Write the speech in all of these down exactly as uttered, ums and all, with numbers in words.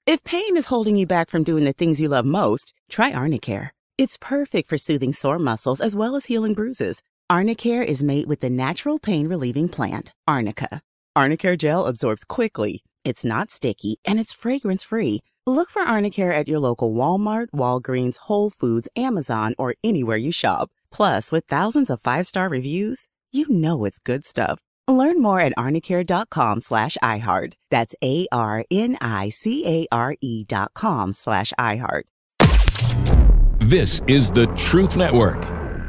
If pain is holding you back from doing the things you love most, try Arnicare. It's perfect for soothing sore muscles as well as healing bruises. Arnicare is made with the natural pain-relieving plant, Arnica. Arnicare gel absorbs quickly, it's not sticky, and it's fragrance-free. Look for Arnicare at your local Walmart, Walgreens, Whole Foods, Amazon, or anywhere you shop. Plus, with thousands of five-star reviews, you know it's good stuff. Learn more at arnicare.com slash iHeart. That's A-R-N-I-C-A-R-E dot com slash iHeart. This is the Truth Network.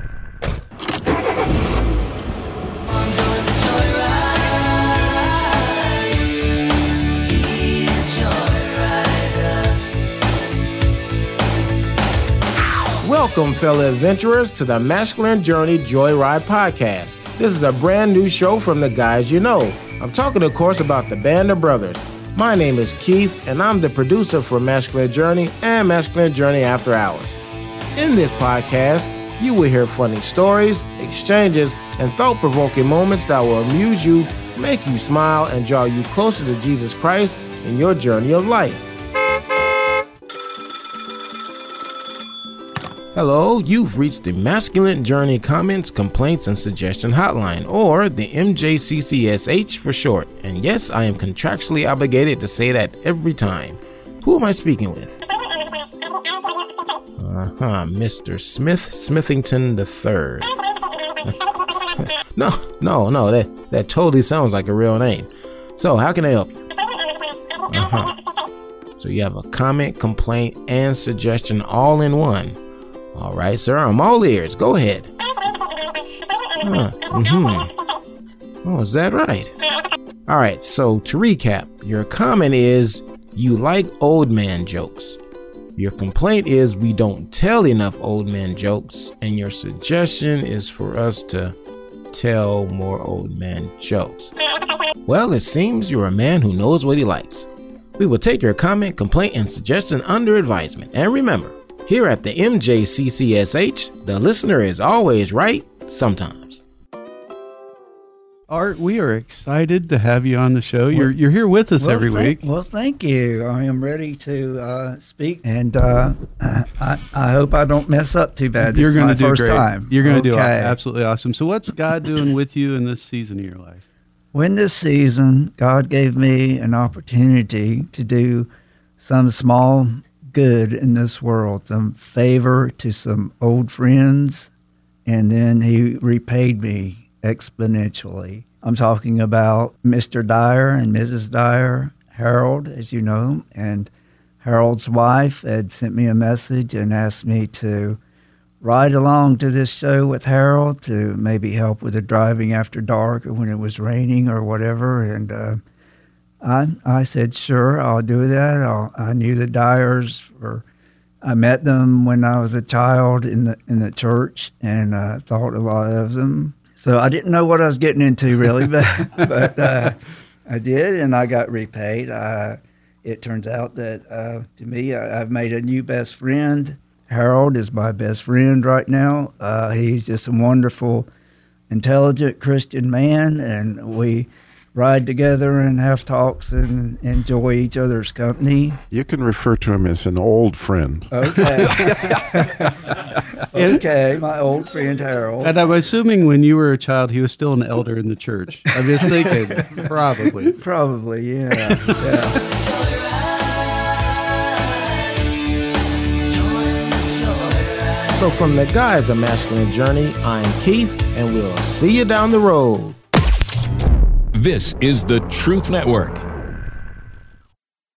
Welcome, fellow adventurers, to the Masculine Journey Joyride Podcast. This is a brand new show from the guys you know. I'm talking, of course, about the Band of Brothers. My name is Keith, and I'm the producer for Masculine Journey and Masculine Journey After Hours. In this podcast, you will hear funny stories, exchanges, and thought-provoking moments that will amuse you, make you smile, and draw you closer to Jesus Christ in your journey of life. Hello, you've reached the Masculine Journey Comments, Complaints, and Suggestion Hotline, or the M J C C S H for short. And yes, I am contractually obligated to say that every time. Who am I speaking with? Uh-huh, Mister Smith Smithington the third. no, no, no, that, that totally sounds like a real name. So, how can I help you? Uh-huh. So you have a comment, complaint, and suggestion all in one. All right, sir, I'm all ears. Go ahead. Huh, mm-hmm. Oh, is that right? All right, so to recap, your comment is you like old man jokes. Your complaint is we don't tell enough old man jokes. And your suggestion is for us to tell more old man jokes. Well, it seems you're a man who knows what he likes. We will take your comment, complaint, and suggestion under advisement. And remember, here at the M J C C S H, the listener is always right, sometimes. Art, we are excited to have you on the show. You're you're here with us well, every thank, week. Well, thank you. I am ready to uh, speak, and uh, I, I hope I don't mess up too bad. This You're is going my to do first great. time. You're going to okay. do absolutely awesome. So what's God doing with you in this season of your life? When this season, God gave me an opportunity to do some small good in this world, some favor to some old friends, and then he repaid me exponentially. I'm talking about Mister Dyer and Missus Dyer, Harold, as you know, and Harold's wife had sent me a message and asked me to ride along to this show with Harold to maybe help with the driving after dark or when it was raining or whatever, and uh, I I said, sure, I'll do that. I'll, I knew the Dyers, for, I met them when I was a child in the in the church, and I uh, thought a lot of them. So I didn't know what I was getting into, really, but, but uh, I did, and I got repaid. Uh, it turns out that, uh, to me, I, I've made a new best friend. Harold is my best friend right now. Uh, he's just a wonderful, intelligent Christian man, and we ride together and have talks and enjoy each other's company. You can refer to him as an old friend. Okay. Okay, my old friend Harold. And I'm assuming when you were a child, he was still an elder in the church. I'm just thinking, probably. Probably, yeah. yeah. So from the guys of Masculine Journey, I'm Keith, and we'll see you down the road. This is the Truth Network.